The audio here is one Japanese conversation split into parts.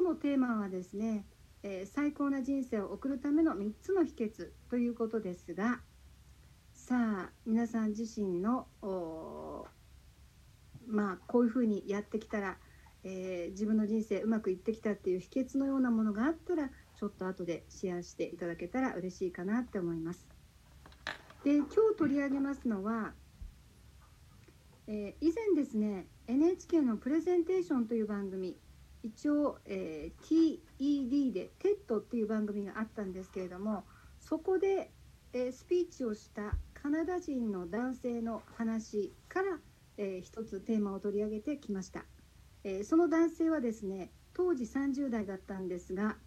のテーマはですね、最高な人生を送るための3つの秘訣ということですが、さあ皆さん自身のこういうふうにやってきたら、自分の人生うまくいってきたっていう秘訣のようなものがあったら、ちょっと後でシェアしていただけたら嬉しいかなって思います。で、今日取り上げますのは、以前ですね NHK のプレゼンテーションという番組、一応、TED で TED っていう番組があったんですけれども、そこで、スピーチをしたカナダ人の男性の話から、一つテーマを取り上げてきました。その男性はですね当時30代だったんですが、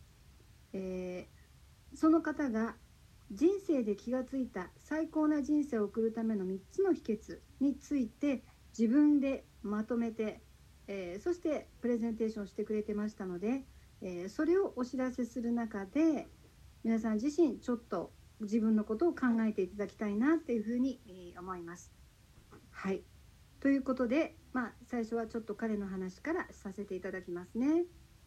その方が人生で気がついた最高な人生を送るための3つの秘訣について自分でまとめて、そしてプレゼンテーションしてくれてましたので、それをお知らせする中で皆さん自身ちょっと自分のことを考えていただきたいなっていうふうに思います。はい、ということで、最初はちょっと彼の話からさせていただきますね。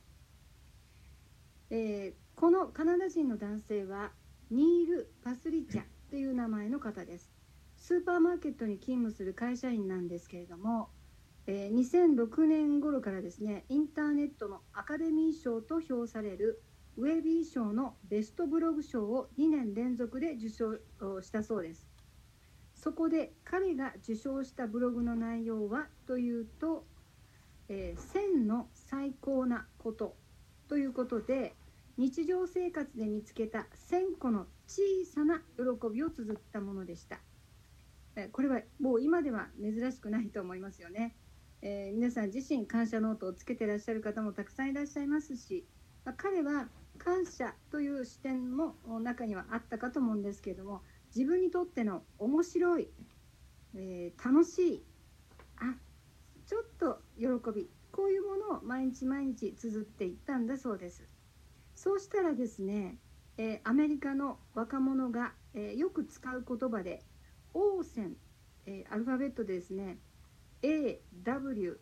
このカナダ人の男性はニール・パスリチャという名前の方です。スーパーマーケットに勤務する会社員なんですけれども、2006年頃からですねインターネットのアカデミー賞と評されるウェビー賞のベストブログ賞を2年連続で受賞したそうです。そこで彼が受賞したブログの内容はというと、1000の最高なことということで、日常生活で見つけた1000個の小さな喜びを綴ったものでした。これはもう今では珍しくないと思いますよね。皆さん自身感謝ノートをつけていらっしゃる方もたくさんいらっしゃいますし、彼は感謝という視点も中にはあったかと思うんですけれども、自分にとっての面白い、楽しい、ちょっと喜び、こういうものを毎日毎日綴っていったんだそうです。そうしたらですね、アメリカの若者が、よく使う言葉でオーセン、アルファベットでですね AWESOME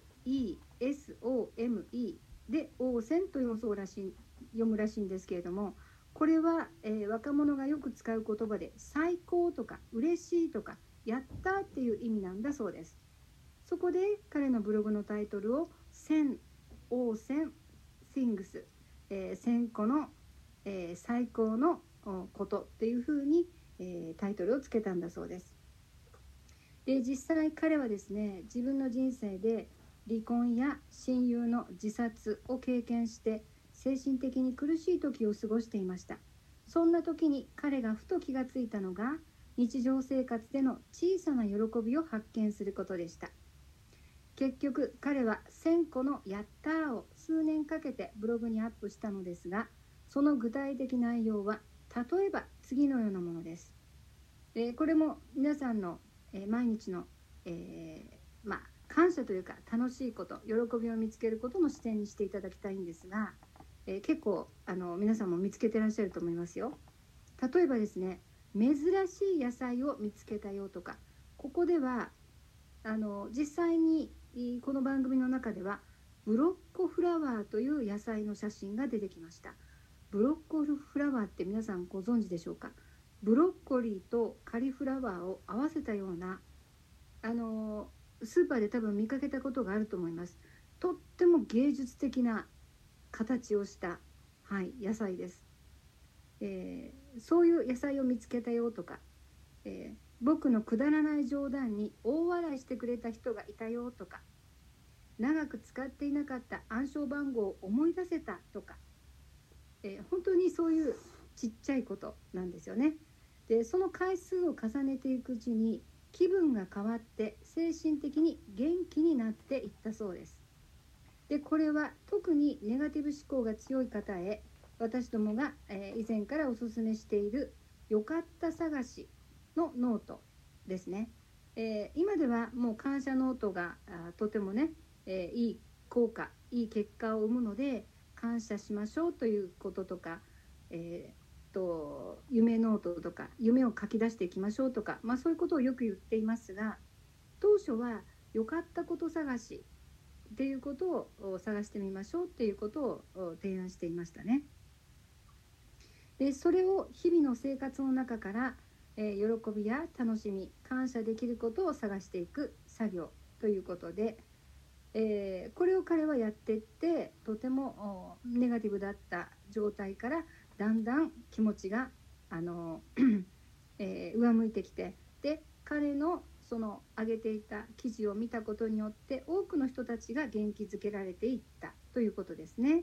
でオーセンと読むらしいんですけれども、これは、若者がよく使う言葉で最高とか嬉しいとかやったっていう意味なんだそうです。そこで彼のブログのタイトルを1000オーセン things、1000個の、最高のことっていうふうに、タイトルをつけたんだそうです。で、実際彼はですね自分の人生で離婚や親友の自殺を経験して精神的に苦しい時を過ごしていました。そんな時に彼がふと気がついたのが日常生活での小さな喜びを発見することでした。結局彼は1000個のやったーを数年かけてブログにアップしたのですが、その具体的内容は例えば次のようなものです。これも皆さんの、毎日の、感謝というか楽しいこと、喜びを見つけることの視点にしていただきたいんですが、結構皆さんも見つけてらっしゃると思いますよ。例えばですね、珍しい野菜を見つけたよとか、ここでは実際にこの番組の中ではブロッコフラワーという野菜の写真が出てきました。ブロッコフラワーって皆さんご存知でしょうか。ブロッコリーとカリフラワーを合わせたようなスーパーで多分見かけたことがあると思います。とっても芸術的な形をした、野菜です。そういう野菜を見つけたよとか、僕のくだらない冗談に大笑いしてくれた人がいたよとか、長く使っていなかった暗証番号を思い出せたとか、本当にそういうちっちゃいことなんですよね。で、その回数を重ねていくうちに気分が変わって精神的に元気になっていったそうです。で、これは特にネガティブ思考が強い方へ私どもが、以前からおすすめしているよかった探しのノートですね。今ではもう感謝ノートがとてもね、いい効果、いい結果を生むので感謝しましょうということとか、夢ノートとか夢を書き出していきましょうとか、そういうことをよく言っていますが、当初は良かったこと探しっていうことを探してみましょうっていうことを提案していましたね。でそれを日々の生活の中から、喜びや楽しみ、感謝できることを探していく作業ということで、これを彼はやっていって、とてもネガティブだった状態からだんだん気持ちが上向いてきて、で彼のその上げていた記事を見たことによって多くの人たちが元気づけられていったということですね。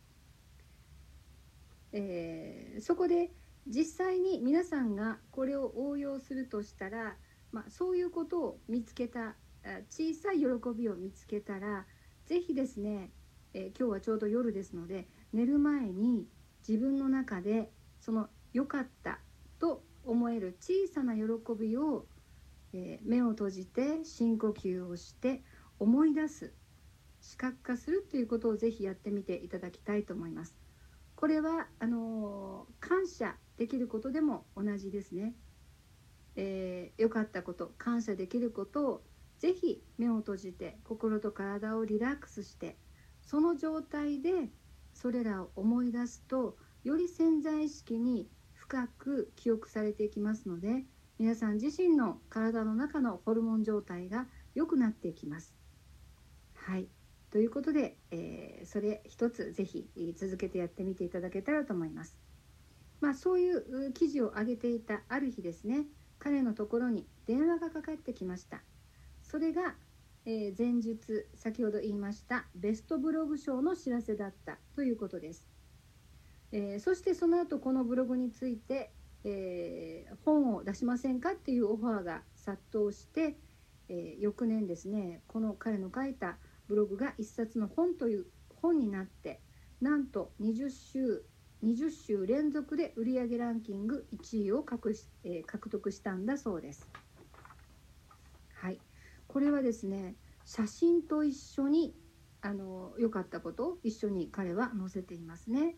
そこで実際に皆さんがこれを応用するとしたら、そういうことを見つけた、小さい喜びを見つけたら、ぜひですね、今日はちょうど夜ですので、寝る前に自分の中でその良かったと思える小さな喜びを、目を閉じて深呼吸をして思い出す、視覚化するということをぜひやってみていただきたいと思います。これは感謝できることでも同じですね。良かったこと、感謝できることをぜひ目を閉じて心と体をリラックスして、その状態でそれらを思い出すと、より潜在意識に深く記憶されていきますので、皆さん自身の体の中のホルモン状態が良くなっていきます。はい、ということで、それ一つぜひ続けてやってみていただけたらと思います。そういう記事を上げていたある日ですね、彼のところに電話がかかってきました。それが、前述先ほど言いましたベストブログ賞の知らせだったということです。そしてその後このブログについて、本を出しませんかっていうオファーが殺到して、翌年ですね、この彼の書いたブログが一冊の本という本になって、なんと20週連続で売上ランキング1位を獲得したんだそうです。はい、これはですね、写真と一緒に良かったことを一緒に彼は載せていますね。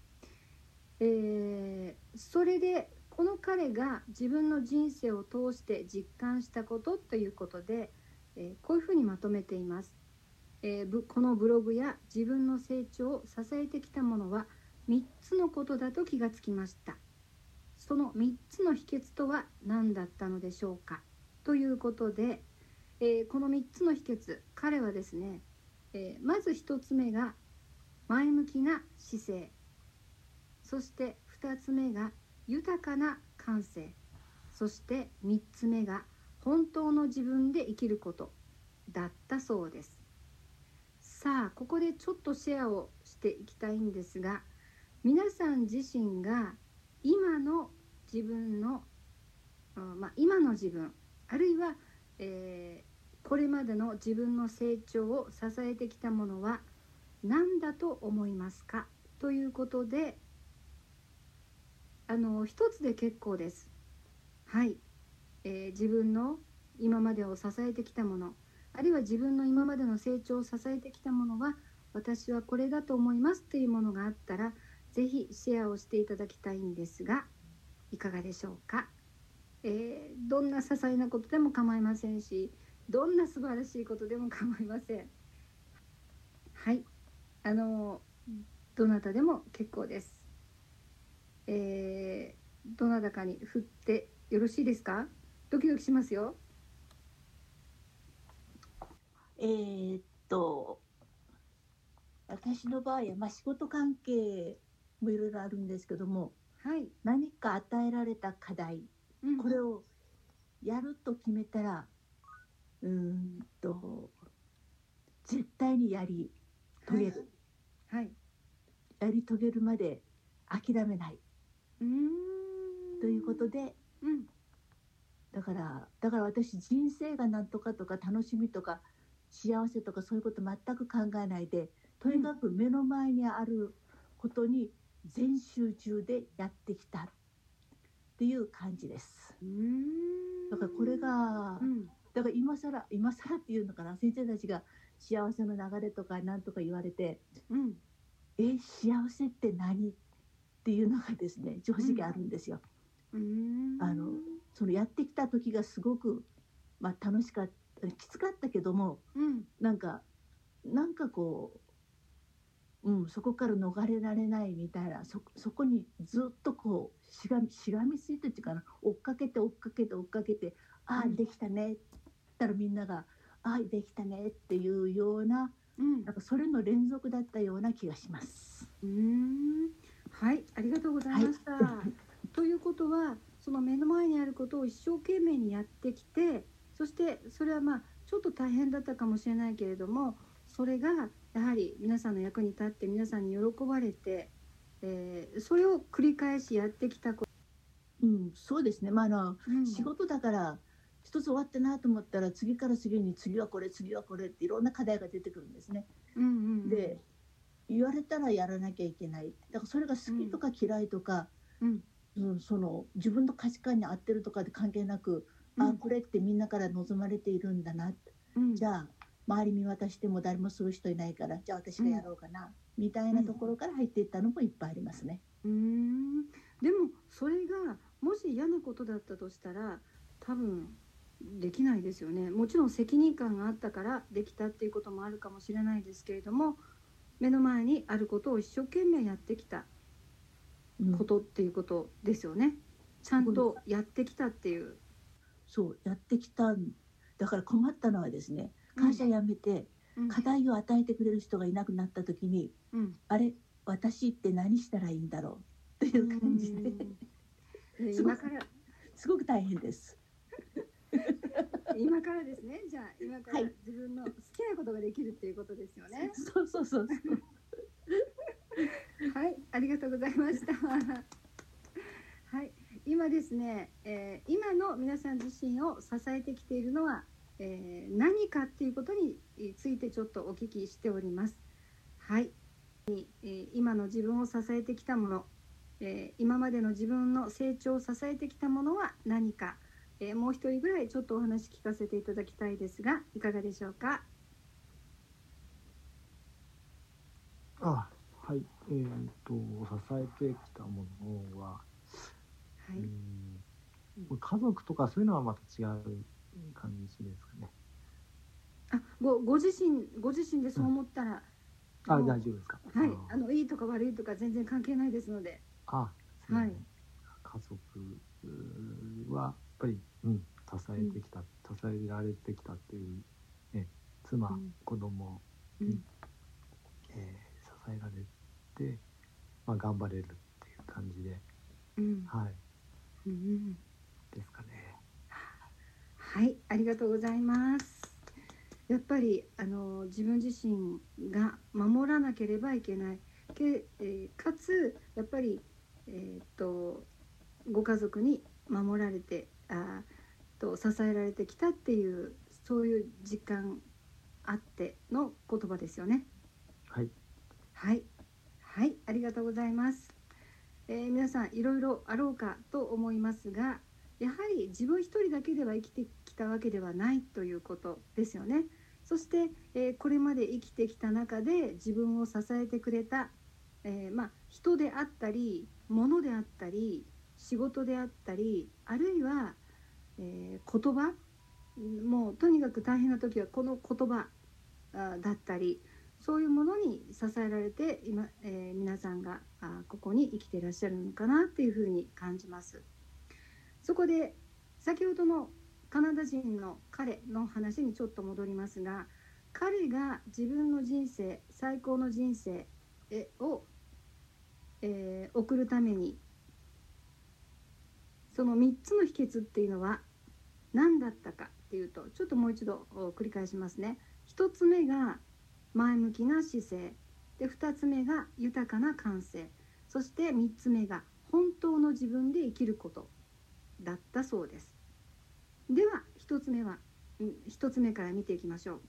それでこの彼が自分の人生を通して実感したことということで、こういうふうにまとめています。このブログや自分の成長を支えてきたものは3つのことだと気がつきました。その3つの秘訣とは何だったのでしょうかということで、この3つの秘訣、彼はですね、まず1つ目が前向きな姿勢、そして2つ目が豊かな感性、そして3つ目が本当の自分で生きることだったそうです。さあ、ここでちょっとシェアをしていきたいんですが、皆さん自身が今の自分の、今の自分、あるいは、これまでの自分の成長を支えてきたものは何だと思いますかということで、一つで結構です。はい、自分の今までを支えてきたもの、あるいは自分の今までの成長を支えてきたものは私はこれだと思いますというものがあったら、ぜひシェアをしていただきたいんですが、いかがでしょうか。どんな些細なことでも構いませんし、どんな素晴らしいことでも構いません。はい、どなたでも結構です。どなたかに振ってよろしいですか。ドキドキしますよ。 私の場合は、仕事関係もいろいろあるんですけども、 はい、 何か与えられた課題、これをやると決めたら、絶対にやり遂げる、 はい、 やり遂げるまで諦めないということで、だから私、人生が何とかとか楽しみとか幸せとかそういうこと全く考えないで、とにかく目の前にあることに全集中でやってきたっていう感じです。だからこれが、だから今更っていうのかな、先生たちが幸せの流れとか何とか言われて、幸せって何っていうのがですね、正直あるんですよ。そのやってきた時がすごく、楽しかった、きつかったけども、なんかなんかこう、そこから逃れられないみたいな、そこにずっとこうしがみついてっていうかな、追っかけて追っかけて追っかけて、ああできたねって言ったらみんながああできたねっていうような、なんかそれの連続だったような気がします。 はい、ありがとうございました。はい、ということは、その目の前にあることを一生懸命にやってきて、そしてそれはちょっと大変だったかもしれないけれども、それがやはり皆さんの役に立って皆さんに喜ばれて、それを繰り返しやってきたこと。 そうですね。仕事だから一つ終わったなと思ったら次から次に次はこれ次はこれっていろんな課題が出てくるんですね。で言われたらやらなきゃいけない。だからそれが好きとか嫌いとか、その自分の価値観に合ってるとかで関係なく、これってみんなから望まれているんだな、じゃあ周り見渡しても誰もする人いないからじゃあ私がやろうかな、みたいなところから入っていったのもいっぱいありますね。 でもそれがもし嫌なことだったとしたら多分できないですよね。もちろん責任感があったからできたっていうこともあるかもしれないですけれども、目の前にあることを一生懸命やってきたことっていうことですよね。ちゃんとやってきたっていう。 そうやってきた。だから困ったのはですね、会社辞めて課題を与えてくれる人がいなくなった時に、あれ私って何したらいいんだろうっていう感じで、すごく大変です。 今からですね。じゃあ今から自分の好きなことができるっていうことですよね。 そうはい、ありがとうございました。はい、今ですね、今の皆さん自身を支えてきているのは、何かっていうことについてちょっとお聞きしております。はい、今の自分を支えてきたもの、今までの自分の成長を支えてきたものは何か、もう一人ぐらいちょっとお話聞かせていただきたいですが、いかがでしょうか。 はい、支えてきたものは、家族とかそういうのはまた違う感じですかね。 ご自身でそう思ったら、 大丈夫ですか。 はい、いいとか悪いとか全然関係ないですので。 はい。家族はやっぱり、支えられてきたっていう、ね、妻、子供に、支えられて、頑張れるっていう感じで、ですかね。 はい、ありがとうございます。やっぱり自分自身が守らなければいけないかつやっぱり、ご家族に守られて支えられてきたっていうそういう実感あっての言葉ですよね。 はい、 ありがとうございます。皆さんいろいろあろうかと思いますが、やはり自分一人だけでは生きてきたわけではないということですよね。そして、これまで生きてきた中で自分を支えてくれた、人であったり物であったり仕事であったり、あるいは、言葉、もうとにかく大変な時はこの言葉だったり、そういうものに支えられて今、皆さんがここに生きていらっしゃるのかなっていうふうに感じます。そこで先ほどのカナダ人の彼の話にちょっと戻りますが、彼が自分の人生、最高の人生を、送るためにその3つの秘訣っていうのは何だったかっていうと、ちょっともう一度繰り返しますね。1つ目が前向きな姿勢で、2つ目が豊かな感性、そして3つ目が本当の自分で生きることだったそうです。では1つ目から見ていきましょう。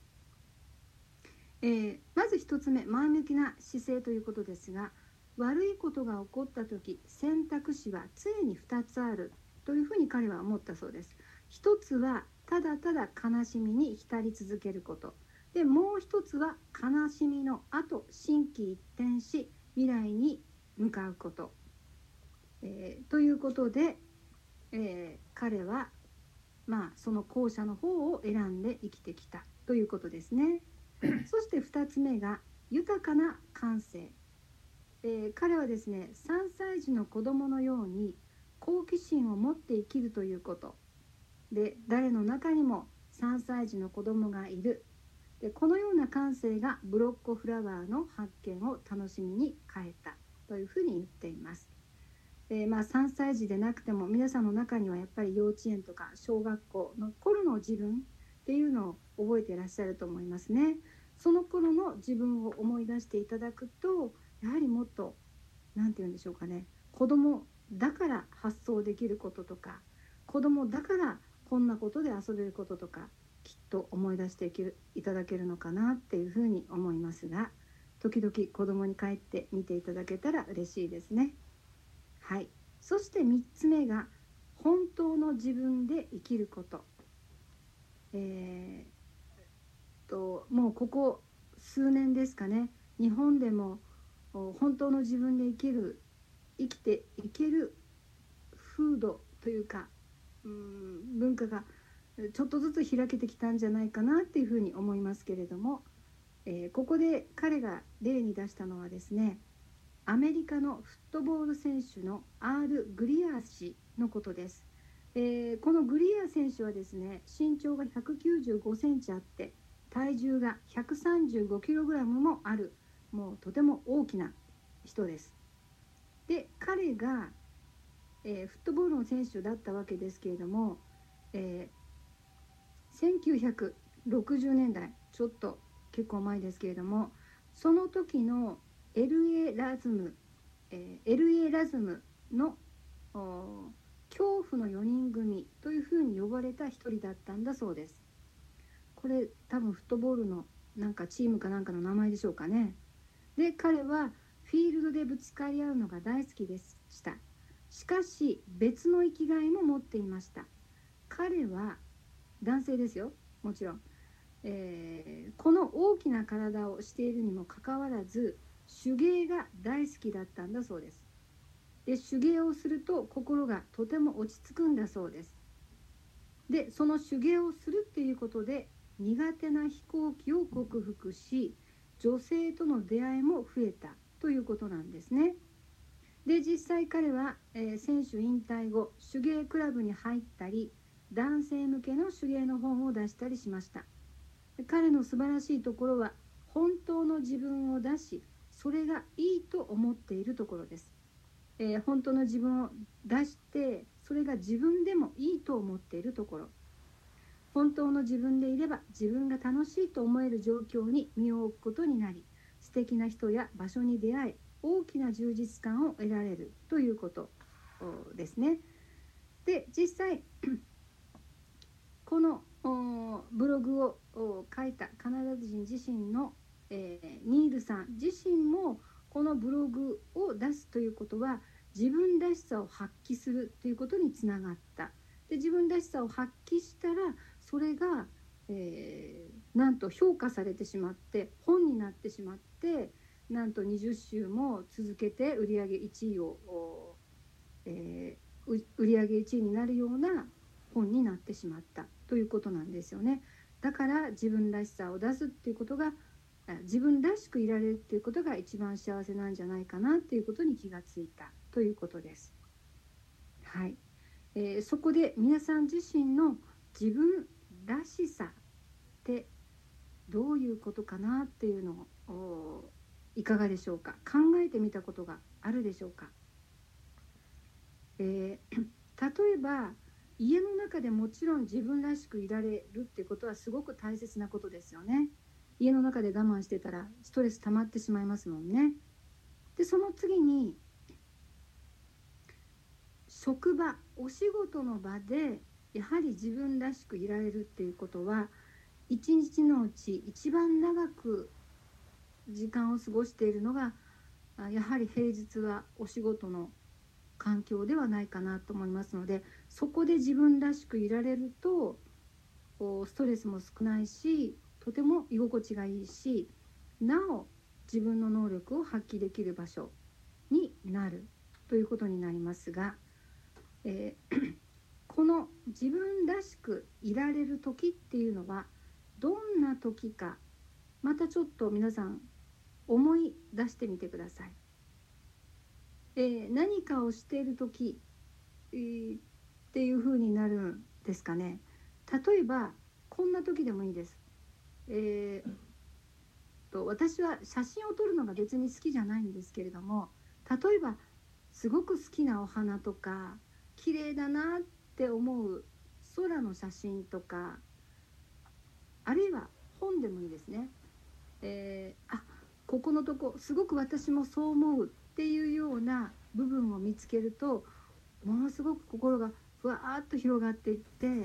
まず1つ目、前向きな姿勢ということですが、悪いことが起こった時、選択肢は常に2つあるというふうに彼は思ったそうです。1つはただただ悲しみに浸り続けることで、もう1つは悲しみの後心機一転し未来に向かうこと、ということで、彼はその後者の方を選んで生きてきたということですね。 そして2つ目が豊かな感性。彼はですね、3歳児の子供のように好奇心を持って生きるということで、誰の中にも3歳児の子供がいる。でこのような感性がブロッコフラワーの発見を楽しみに変えたというふうに言っています。3歳児でなくても皆さんの中にはやっぱり幼稚園とか小学校の頃の自分っていうのを覚えていらっしゃると思いますね。その頃の自分を思い出していただくと、やはりもっと何て言うんでしょうかね、子供だから発想できることとか、子供だからこんなことで遊べることとか、きっと思い出していただけるのかなっていうふうに思いますが、時々子供に帰って見ていただけたら嬉しいですね。はい、そして3つ目が本当の自分で生きること。もうここ数年ですかね、日本でも本当の自分で生きていける風土というか、文化がちょっとずつ開けてきたんじゃないかなっていうふうに思いますけれども、ここで彼が例に出したのはですね、アメリカのフットボール選手のアール・グリアー氏のことです。このグリアー選手はですね、身長が195センチあって体重が135キログラムもある、もうとても大きな人です。で彼が、フットボールの選手だったわけですけれども、1960年代、ちょっと結構前ですけれども、その時のLA ラズムの恐怖の4人組というふうに呼ばれた一人だったんだそうです。これ多分フットボールのなんかチームかなんかの名前でしょうかね。で彼はフィールドでぶつかり合うのが大好きでした。しかし別の生きがいも持っていました。彼は男性ですよ、もちろん。この大きな体をしているにもかかわらず手芸が大好きだったんだそうです。で手芸をすると心がとても落ち着くんだそうです。でその手芸をするっていうことで苦手な飛行機を克服し、女性との出会いも増えたということなんですね。で実際彼は、選手引退後手芸クラブに入ったり、男性向けの手芸の本を出したりしました。彼の素晴らしいところは本当の自分を出し、それがいいと思っているところです。本当の自分を出して、それが自分でもいいと思っているところ。本当の自分でいれば自分が楽しいと思える状況に身を置くことになり、素敵な人や場所に出会い、大きな充実感を得られるということですね。で実際このブログを書いたカナダ人自身の、ニールさん自身もこのブログを出すということは自分らしさを発揮するということにつながった。で自分らしさを発揮したらそれが、なんと評価されてしまって本になってしまって、なんと20週も続けて売上1位を、売上1位になるような本になってしまったということなんですよね。だから自分らしさを出すっていうことが、自分らしくいられるっていうことが一番幸せなんじゃないかなっていうことに気がついたということです。はい、そこで皆さん自身の自分らしさってどういうことかなっていうのをいかがでしょうか。考えてみたことがあるでしょうか。例えば家の中でもちろん自分らしくいられるってことはすごく大切なことですよね。家の中で我慢してたらストレス溜まってしまいますもんね。でその次に職場、お仕事の場でやはり自分らしくいられるっていうことは、一日のうち一番長く時間を過ごしているのがやはり平日はお仕事の環境ではないかなと思いますので、そこで自分らしくいられるとストレスも少ないし、とても居心地がいいし、なお自分の能力を発揮できる場所になるということになりますが、この自分らしくいられる時っていうのはどんな時かまたちょっと皆さん思い出してみてください。何かをしている時、っていう風になるんですかね。例えばこんな時でもいいです。私は写真を撮るのが別に好きじゃないんですけれども、例えばすごく好きなお花とか綺麗だなって思う空の写真とか、あるいは本でもいいですね。ここのとこすごく私もそう思うっていうような部分を見つけると、ものすごく心がふわーっと広がっていって、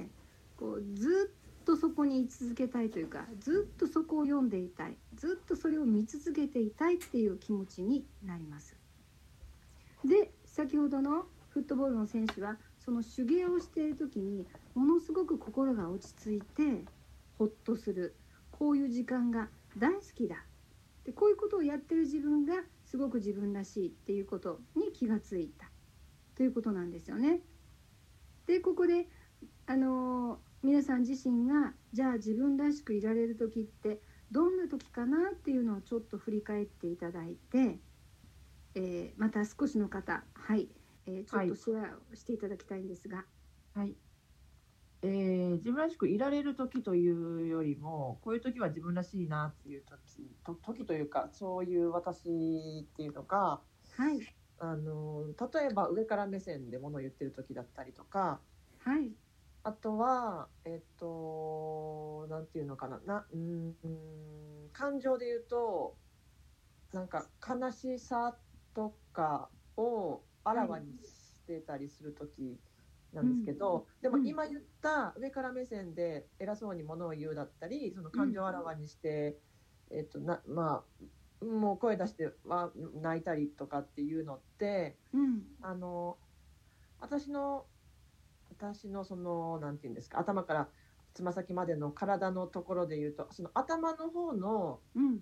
こうずっとそこに居続けたいというか、ずっとそこを読んでいたい、ずっとそれを見続けていたいっていう気持ちになります。で、先ほどのフットボールの選手はその手芸をしている時にものすごく心が落ち着いてほっとする、こういう時間が大好きだ、でこういうことをやってる自分がすごく自分らしいっていうことに気がついたということなんですよね。でここで皆さん自身がじゃあ自分らしくいられる時ってどんな時かなっていうのをちょっと振り返っていただいて、また少しの方、はい、ちょっとシェアしていただきたいんですが、 はい、自分らしくいられる時というよりも、こういう時は自分らしいなっていう時というか、そういう私っていうのが、 はい、 例えば上から目線で物を言ってる時だったりとか、 はい、 あとはなんていうのかな、感情で言うとなんか悲しさとかをあらわにしてたりする時なんですけど、でも今言った上から目線で偉そうにものを言うだったり、その感情をあらわにして、もう声出しては泣いたりとかっていうのって、私のそのなんていうんですか、頭からつま先までの体のところで言うと、その頭の方の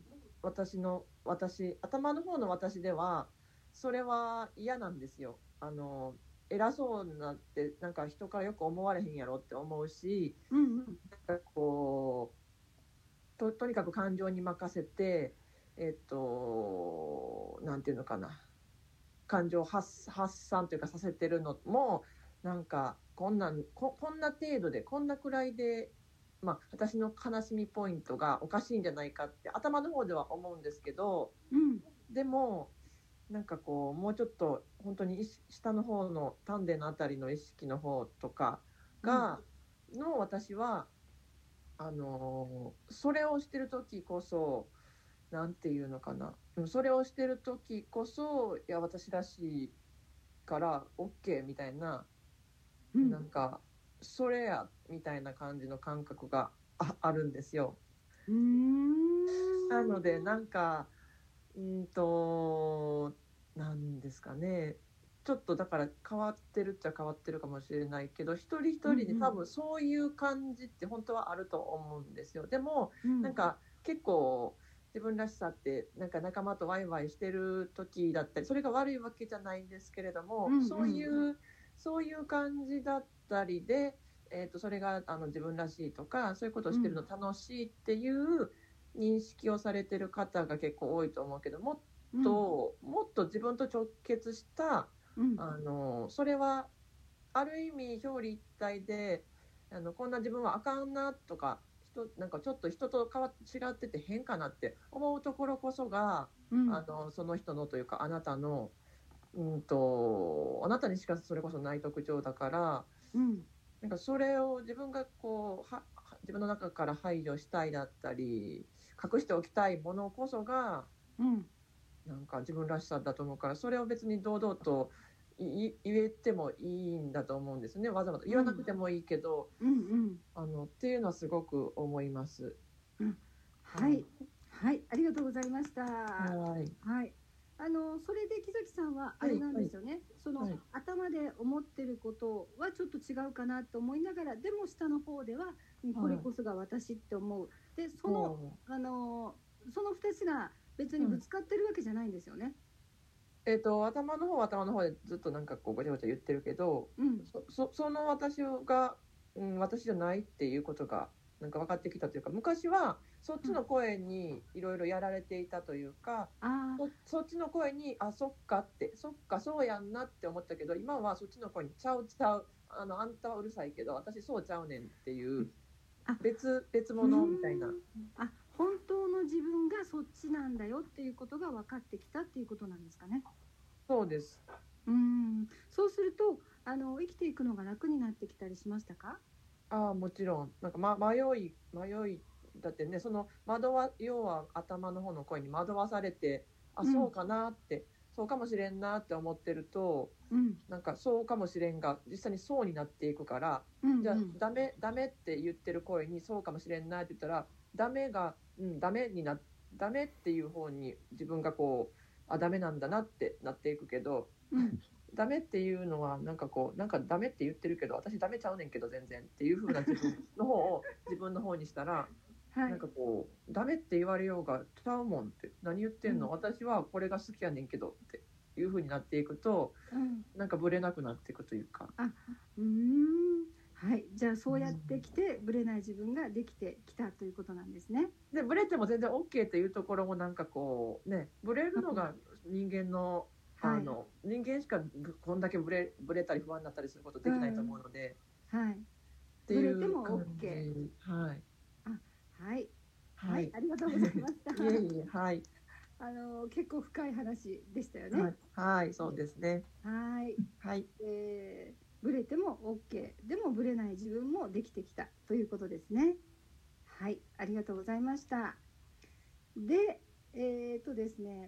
頭の方の私ではそれは嫌なんですよ。偉そうになってなんか人からよく思われへんやろって思うし、なんかこうとにかく感情に任せてなんていうのかな、感情発散というかさせてるのも、なんかこんな程度でこんなくらいで、私の悲しみポイントがおかしいんじゃないかって頭の方では思うんですけど、でもなんかこうもうちょっと本当に下の方の丹田のあたりの意識の方とかの私はそれをしてる時こそ、なんていうのかな、それをしてる時こそ、いや私らしいから OK みたいな、なんかそれやみたいな感じの感覚があるんですよ。なのでなんかなんですかね、ちょっとだから変わってるっちゃ変わってるかもしれないけど、一人一人で多分そういう感じって本当はあると思うんですよ。でもなんか結構自分らしさってなんか仲間とワイワイしてる時だったり、それが悪いわけじゃないんですけれども、そういう感じだったりで、それが自分らしいとか、そういうことをしてるの楽しいっていう認識をされてる方が結構多いと思うけど、もっと自分と直結した、それはある意味表裏一体で、こんな自分はあかんなとか、なんかちょっと人と違ってて変かなって思うところこそが、その人のというかあなたのあなたにしかそれこそない特徴だから、なんかそれを自分がこう自分の中から排除したいだったり隠しておきたいものこそが、なんか自分らしさだと思うから、それを別に堂々と言えてもいいんだと思うんですね。わざわざ言わなくてもいいけど、っていうのはすごく思います。 はい、はい、ありがとうございました。はい。それで木崎さんはあれなんですよね。その、頭で思ってることはちょっと違うかなと思いながら、でも下の方ではこれこそが私って思う。で、その2つが別にぶつかってるわけじゃないんですよね。 頭の方でずっとなんかこうごちゃごちゃ言ってるけど、その私が、私じゃないっていうことがなんか分かってきたというか、昔はそっちの声にいろいろやられていたというか、そっちの声にそっかってそっかそうやんなって思ったけど、今はそっちの声にちゃうあんたはうるさいけど私そうちゃうねんっていう別物みたいな。 本当の自分がそっちなんだよっていうことが分かってきたっていうことなんですかね。 そうです。 そうすると生きていくのが楽になってきたりしましたか？ もちろん。なんか、迷いだってね、その要は頭の方の声に惑わされて、そうかなって、そうかもしれんなって思ってると、なんかそうかもしれんが実際にそうになっていくから、じゃあダメって言ってる声にそうかもしれんなって言ったら、ダメっていう方に自分がこうダメなんだなってなっていくけど、ダメっていうのはなんかダメって言ってるけど私ダメちゃうねんけど全然っていう風な自分の方を自分の方にしたら、なんかこうダメって言われようがちゃうもんって何言ってんの、私はこれが好きやねんけどっていう風になっていくと、なんかブレなくなっていくというか。 はい、じゃあそうやってきてブレない自分ができてきたということなんですね。 でブレても全然 OK っていうところもなんかこうね、ブレるのが人間の人間しかこんだけブレたり不安になったりすることできないと思うので、 ブレても OK。はい、ありがとうございました。 はい。 結構深い話でしたよね。 はい、そうですね。 はい。ブレても OK。でもブレない自分もできてきたということですね。はい、ありがとうございました。で、ですね。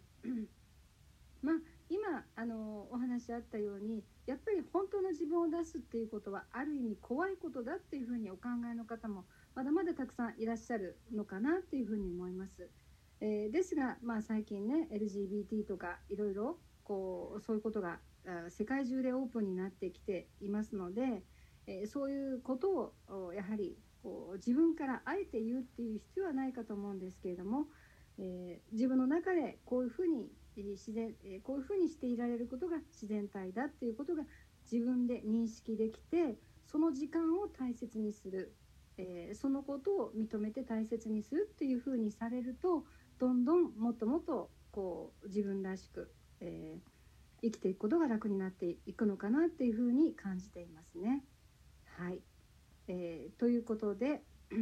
今お話あったようにやっぱり本当の自分を出すっていうことはある意味怖いことだっていうふうにお考えの方もまだまだたくさんいらっしゃるのかなっていうふうに思います。ですが、最近ね LGBT とかいろいろそういうことが世界中でオープンになってきていますので、そういうことをやはり自分からあえて言うっていう必要はないかと思うんですけれども、自分の中でこういうふうにこういうふうにしていられることが自然体だっていうことが自分で認識できて、その時間を大切にする、そのことを認めて大切にするっていうふうにされると、どんどんもっともっと自分らしく、生きていくことが楽になっていくのかなっていうふうに感じていますね。はい、ということで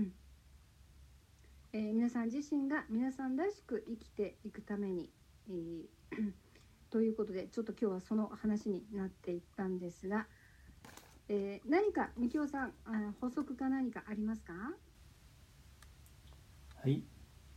皆さん自身が皆さんらしく生きていくために、ということでちょっと今日はその話になっていったんですが、何かみきおさん補足か何かありますか？ はい、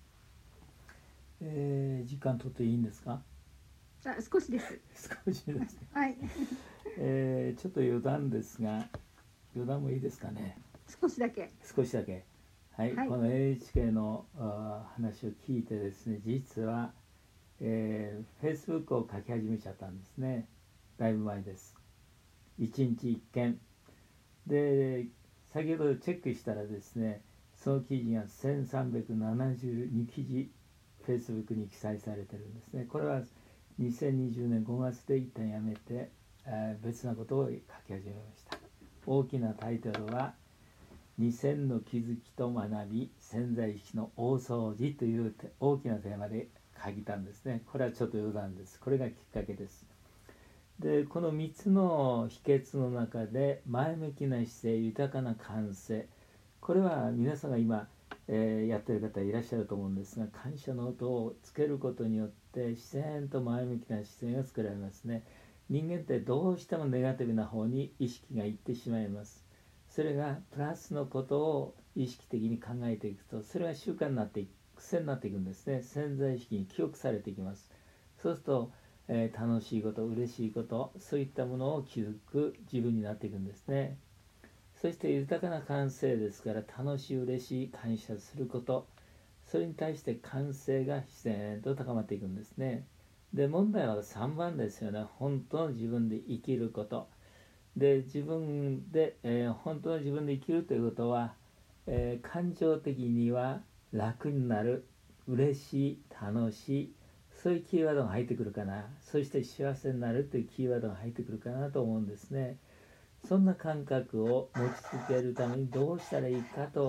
時間取っていいんですか？ 少しです少しですねはい、 ちょっと余談ですが、余談もいいですかね？ 少しだけはい、この NHK の話を聞いてですね、実は、Facebook を書き始めちゃったんですね。だいぶ前です。1日1件で、先ほどチェックしたらですね、その記事が1372記事 Facebook に記載されてるんですね。これは2020年5月で一旦やめて、別なことを書き始めました。大きなタイトルは2000の気づきと学び潜在意識の大掃除という大きなテーマで書いたんですね。これはちょっと余談です。これがきっかけです。でこの3つの秘訣の中で前向きな姿勢、豊かな感性、これは皆さんが今、やってる方いらっしゃると思うんですが、感謝の音をつけることによって自然と前向きな姿勢が作られますね。人間ってどうしてもネガティブな方に意識がいってしまいます。それがプラスのことを意識的に考えていくと、それが習慣になっていく、癖になっていくんですね。潜在意識に記憶されていきます。そうすると、楽しいこと、嬉しいこと、そういったものを気づく自分になっていくんですね。そして豊かな感性ですから、楽しい、嬉しい、感謝すること、それに対して感性が自然と高まっていくんですね。で問題は3番ですよね。本当の自分で生きることで、自分で、本当の自分で生きるということは、感情的には楽になる、嬉しい、楽しい、そういうキーワードが入ってくるかな。そして幸せになるというキーワードが入ってくるかなと思うんですね。そんな感覚を持ち続けるためにどうしたらいいかと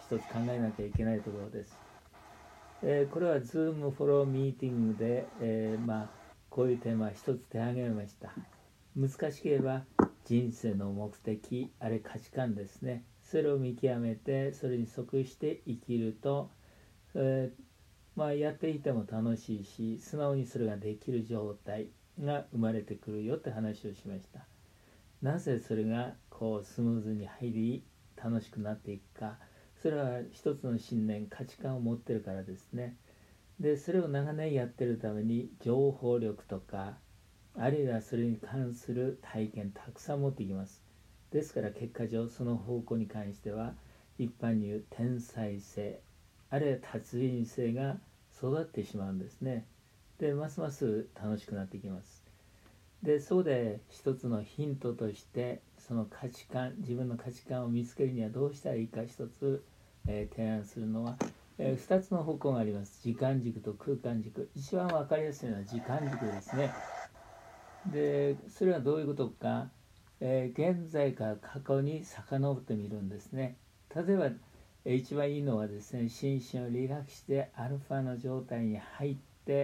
一つ考えなきゃいけないところです。これは Zoom フォローミーティングで、こういうテーマは一つ手挙げました。難しければ人生の目的、あれ価値観ですね。それを見極めてそれに即して生きると、やっていても楽しいし、素直にそれができる状態が生まれてくるよって話をしました。なぜそれがこうスムーズに入り楽しくなっていくか、それは一つの信念、価値観を持ってるからですね。でそれを長年やってるために情報力とか、あるいはそれに関する体験たくさん持ってきます。ですから結果上その方向に関しては一般に言う天才性、あるいは達人性が育ってしまうんですね。でますます楽しくなってきます。でそこで一つのヒントとして、その価値観、自分の価値観を見つけるにはどうしたらいいか一つ、提案するのは、2つの方向があります。時間軸と空間軸。一番分かりやすいのは時間軸ですね。でそれはどういうことか、現在から過去に遡ってみるんですね。例えば一番いいのはですね、心身をリラックスしてアルファの状態に入って、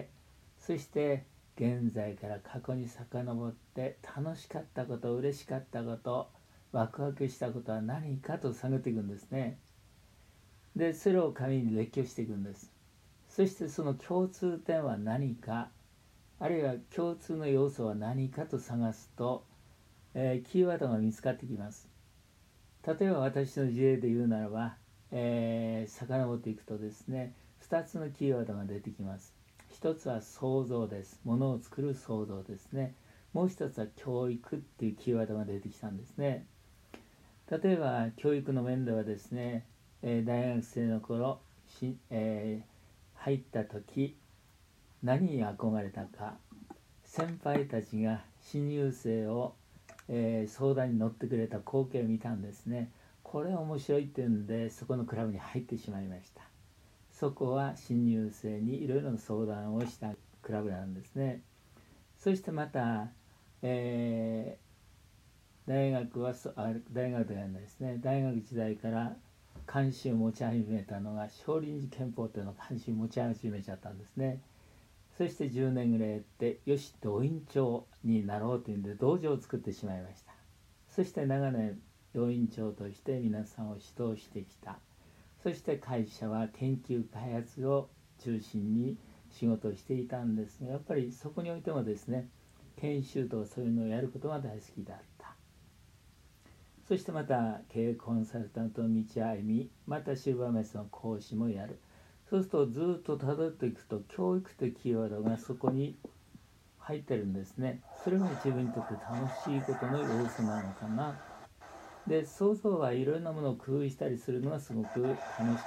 そして現在から過去に遡って楽しかったこと、嬉しかったこと、ワクワクしたことは何かと探っていくんですね。でそれを紙に列挙していくんです。そしてその共通点は何か、あるいは共通の要素は何かと探すと、キーワードが見つかってきます。例えば私の事例で言うならば、遡っていくとですね、2つのキーワードが出てきます。一つは創造です。ものを作る創造ですね。もう一つは教育っていうキーワードが出てきたんですね。例えば教育の面ではですね、大学生の頃、入った時何に憧れたか、先輩たちが新入生を、相談に乗ってくれた光景を見たんですね。これ面白いっていうんでそこのクラブに入ってしまいました。そこは新入生にいろいろな相談をしたクラブなんですね。そしてまた、大学ではないですね、大学時代から関心を持ち始めたのが少林寺拳法というのを関心を持ち始めちゃったんですね。そして10年ぐらいやって、よし道院長になろうというんで道場を作ってしまいました。そして長年道院長として皆さんを指導してきた。そして会社は研究開発を中心に仕事をしていたんですが、やっぱりそこにおいてもですね、研修とかそういうのをやることが大好きだった。そしてまた経営コンサルタントの道歩み、またシルバーメスの講師もやる。そうするとずっとたどっていくと教育というキーワードがそこに入ってるんですね。それが自分にとって楽しいことの要素なのかな。で想像はいろんなものを工夫したりするのがすごく楽しかったんです。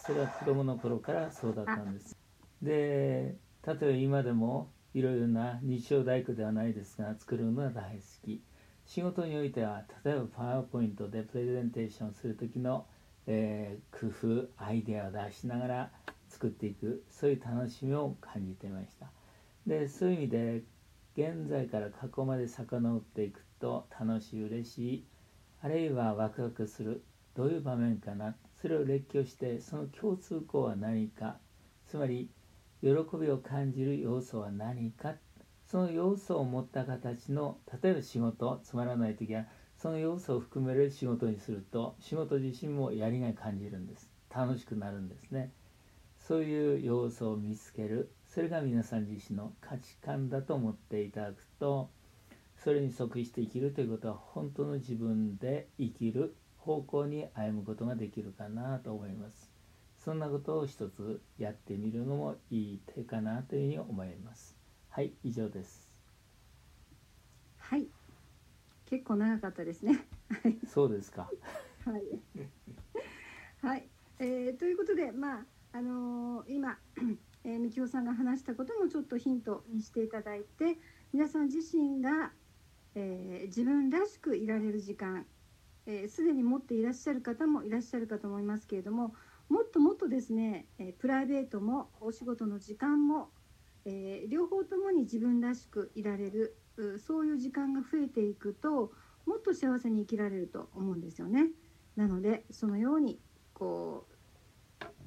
それは子供の頃からそうだったんです。で例えば今でもいろいろな日曜大工ではないですが作るのが大好き。仕事においては例えばパワーポイントでプレゼンテーションする時の工夫、アイデアを出しながら作っていく、そういう楽しみを感じていました。でそういう意味で現在から過去まで遡っていくと楽しい、嬉しい、あるいはワクワクする、どういう場面かな、それを列挙してその共通項は何か、つまり喜びを感じる要素は何か、その要素を持った形の、例えば仕事、つまらない時はその要素を含める仕事にすると仕事自身もやりがい感じるんです。楽しくなるんですね。そういう要素を見つける、それが皆さん自身の価値観だと思っていただくと、それに即して生きるということは本当の自分で生きる方向に歩むことができるかなと思います。そんなことを一つやってみるのもいい手かなというふうに思います。はい、以上です。 はい、結構長かったですね。 そうですか。 はい、はい、ということで、今、みきおさんが話したこともちょっとヒントにしていただいて、皆さん自身が、自分らしくいられる時間、すでに持っていらっしゃる方もいらっしゃるかと思いますけれども、もっともっとですね、プライベートもお仕事の時間も、両方ともに自分らしくいられる、そういう時間が増えていくともっと幸せに生きられると思うんですよね。なのでそのように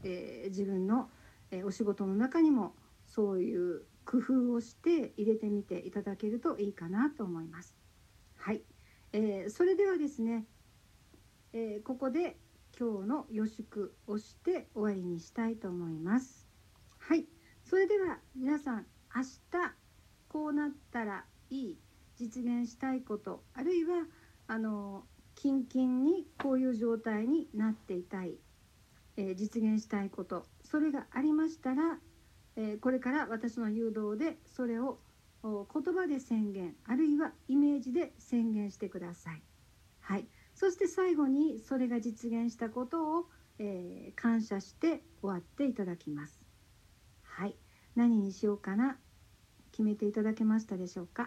自分の、お仕事の中にもそういう工夫をして入れてみていただけるといいかなと思います。はい、それではですね、ここで今日の予祝をして終わりにしたいと思います。はい、それでは皆さん、明日こうなったらいい、実現したいこと、あるいはキンキンにこういう状態になっていたい、実現したいこと、それがありましたら、これから私の誘導でそれを言葉で宣言、あるいはイメージで宣言してください。はい、そして最後にそれが実現したことを、感謝して終わっていただきます。はい、何にしようかな、決めていただけましたでしょうか。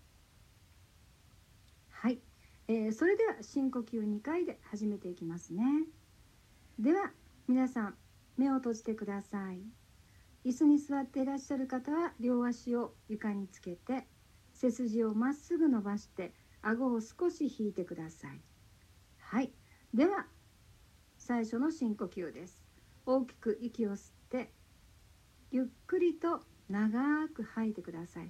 はい、それでは深呼吸2回で始めていきますね。では皆さん、目を閉じてください。椅子に座っていらっしゃる方は両足を床につけて、背筋をまっすぐ伸ばして顎を少し引いてください。はい、では最初の深呼吸です。大きく息を吸ってゆっくりと長く吐いてください。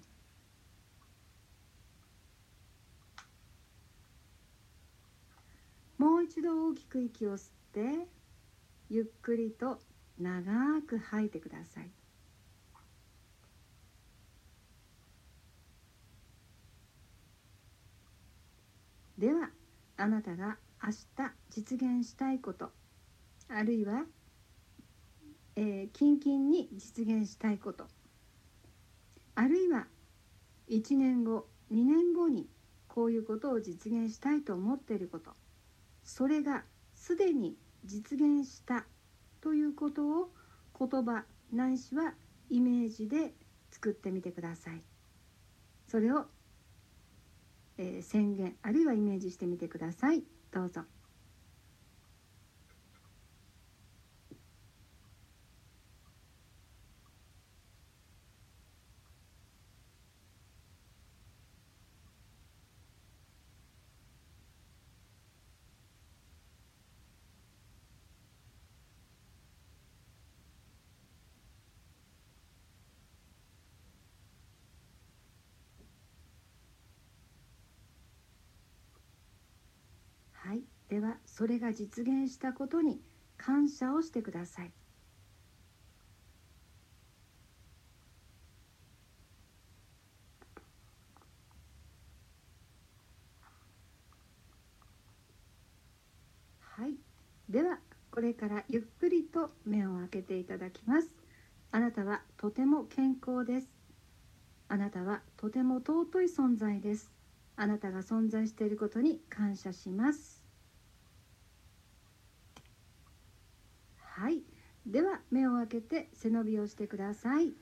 もう一度大きく息を吸ってゆっくりと長く吐いてください。ではあなたが明日実現したいこと、あるいは、キンキンに実現したいこと、あるいは1年後2年後にこういうことを実現したいと思っていること、それがすでに実現したということを言葉ないしはイメージで作ってみてください。それを、宣言あるいはイメージしてみてください。どうぞ。はい、ではそれが実現したことに感謝をしてください。はい、ではこれからゆっくりと目を開けていただきます。あなたはとても健康です。あなたはとても尊い存在です。あなたが存在していることに感謝します。はい、では目を開けて背伸びをしてください。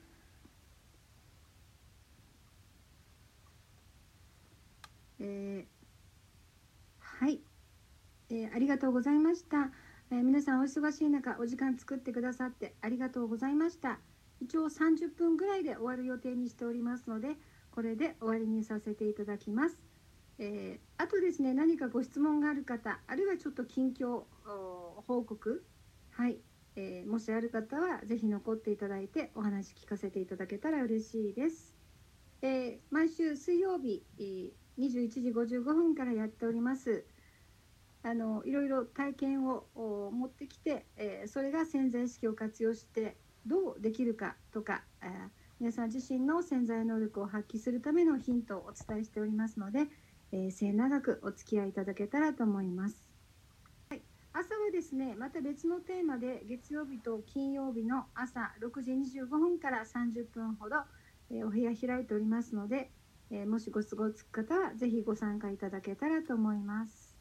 はい、ありがとうございました。皆さんお忙しい中お時間作ってくださってありがとうございました。一応30分ぐらいで終わる予定にしておりますので、これで終わりにさせていただきます。あとですね、何かご質問がある方、あるいはちょっと近況報告、はい、もしある方はぜひ残っていただいてお話聞かせていただけたら嬉しいです。毎週水曜日21時55分からやっております。いろいろ体験を持ってきて、それが潜在意識を活用してどうできるかとか、皆さん自身の潜在能力を発揮するためのヒントをお伝えしておりますので、末永くお付き合いいただけたらと思います。はい、朝はですね、また別のテーマで月曜日と金曜日の朝6時25分から30分ほど、お部屋開いておりますので、もしご都合つく方はぜひご参加いただけたらと思います。